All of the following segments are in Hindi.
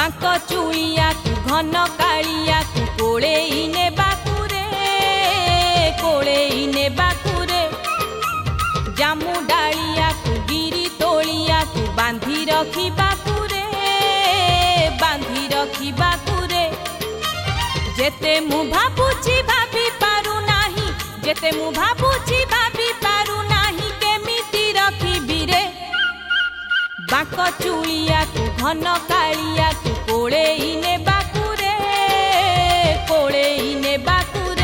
बांक चुलिया कु घन कालिया कु कोलेई नेबाकु रे कोलेई नेबाकु रे जामु डालिया कु गिरी तोलिया कु बांधी रखिबाकु रे बांधी रखिबाकु रे जेते मु भाबुची भाबी पारु नाही जेते मु भाबुची भाबी पारु नाही केमिति रखिबी रे बांक चुलिया कु घन कालिया कु कोलेई नेबाकु रे कोलेई नेबाकु रे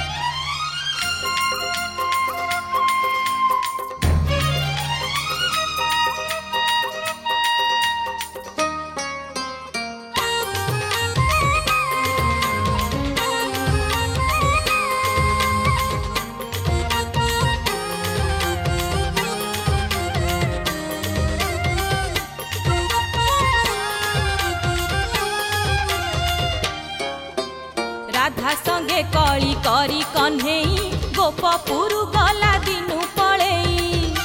राधा संगे कली करी कन्हेई गोपपुरु गला दिनु पळेई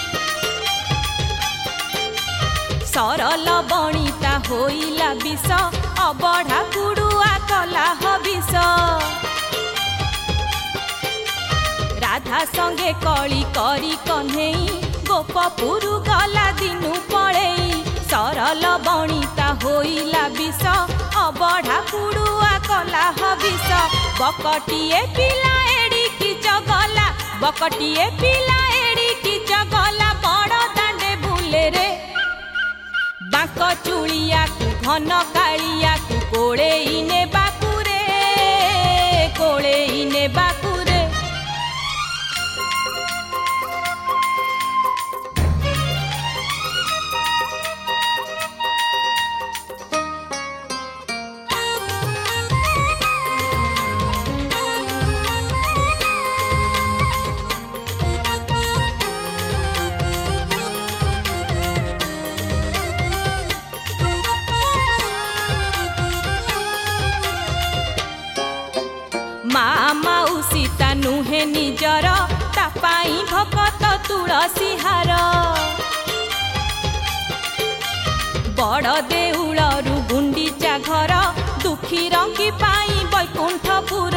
सरल बणिता होइला विष अबढ़ा गुडुआ कला हविष राधा संगे कली करी कन्हेई गोपपुरु गला दिनु पळेई सरल बणिता होइला विष अबढ़ा गुडुआ कला हविष बकटिए पिला एड़ी चगला बकटिए पिला एड़ी चगला बड़ दांडे बुले रे बांक चुलिया कु घन कालिया कु कोलेई नेबाकु रे कोलेई नेबाकु रे सीता नुहे निजर तापाई भकत तुलसी हार बड़ देउलरु गुंडीचा घर दुखी रंगी पाई बैकुंठपुर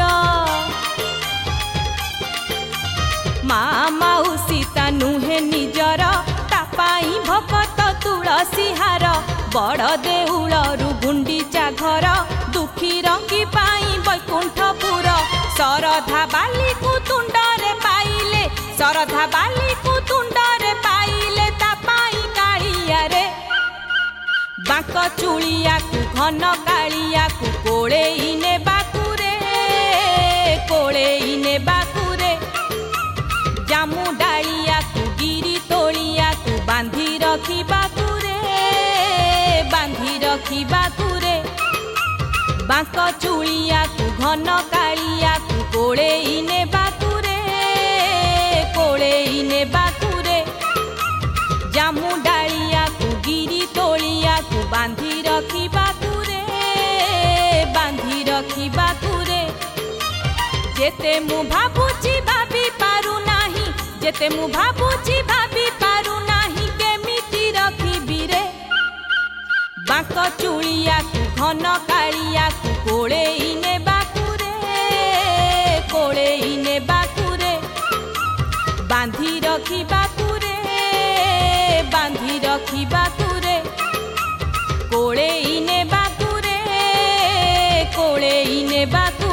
माँ सीता नुहे निजर तापाई भकत तुलसी हार बड़ देउलरु गुंडीचा घर दुखी रंगी पाई बैकुंठपुर सरधा बाली को तुंडरे पाइले सरधा बाली को तुंडरे पाइले तापाई कालिया रे बांक चुलिया कु घन कालिया कु कोलेई नेबाकु रे कोलेई नेबाकु रे जामु डालिया कु गिरी तोलिया कु बांधी रखिबाकु रे बांधी रखिबाकु रे बांक चुलिया कु घन कालिया कु कोलेई नेबाकु रे कोलेई नेबाकु रे जामु डालिया कु गिरी तोलिया कु बांधी रखिबाकु रे बांधी रखिबाकु रे जेते मु भाबुची भाबी पारु नाही जेते मु भाबुची भाबी पारु नाही केमिति रखिबी रे बांक चुलिया कु घन कालिया कु कोलेई नेबाकु रे कोलेई नेबाकु रे बांधी रखिबाकु रे बांधी रखिबाकु रे कोलेई नेबाकु रे कोलेई नेबाकु